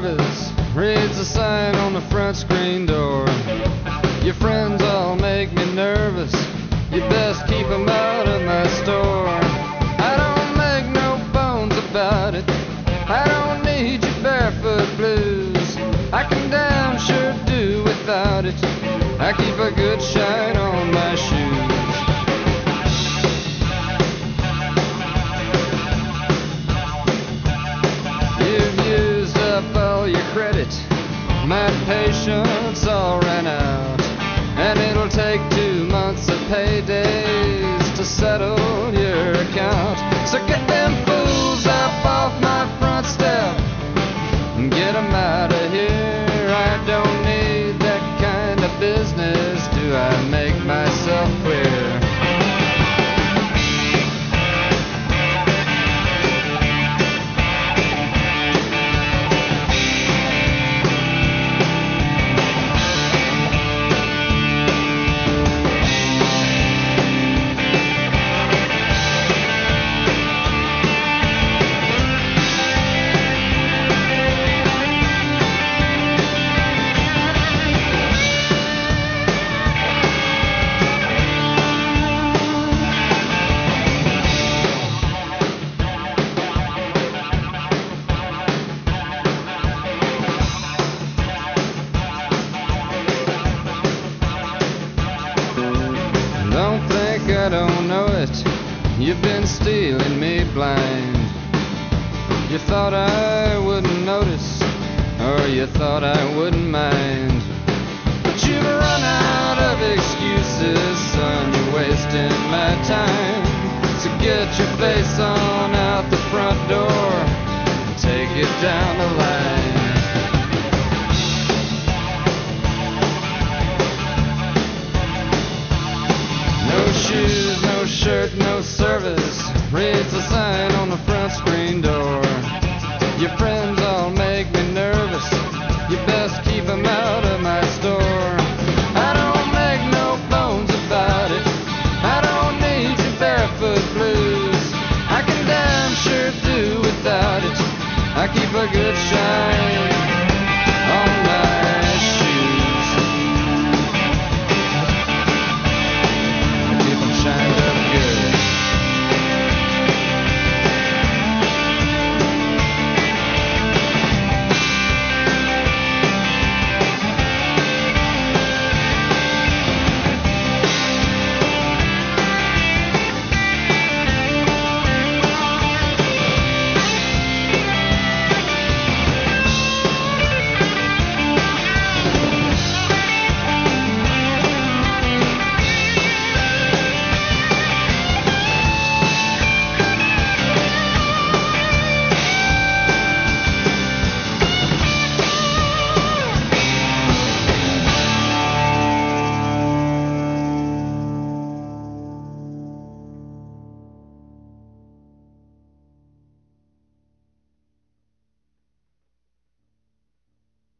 nervous reads the sign on the front screen door. Your friends all make me nervous. You best keep 'em out of my store. I don't make no bones about it. I don't need your barefoot blues. I can damn sure do without it. I keep a good shine on my shoes. You've used up all your credit. My patience all ran out. And it'll take 2 months of paydays to settle your account. So get them fools up off my front step and get 'em out of here. I don't need that kind of business. Do I make myself clear? Don't think I don't know it. You've been stealing me blind. You thought I wouldn't notice, or you thought I wouldn't mind. But you've run out of excuses, son. You're wasting my time. So get your face on out the front door and take it down the line. No shoes, no shirt, no service. Reads the sign on the front screen door. Your friends all make me nervous. You best keep 'em out of my store. I don't make no bones about it. I don't need your barefoot blues. I can damn sure do without it. I keep a good shot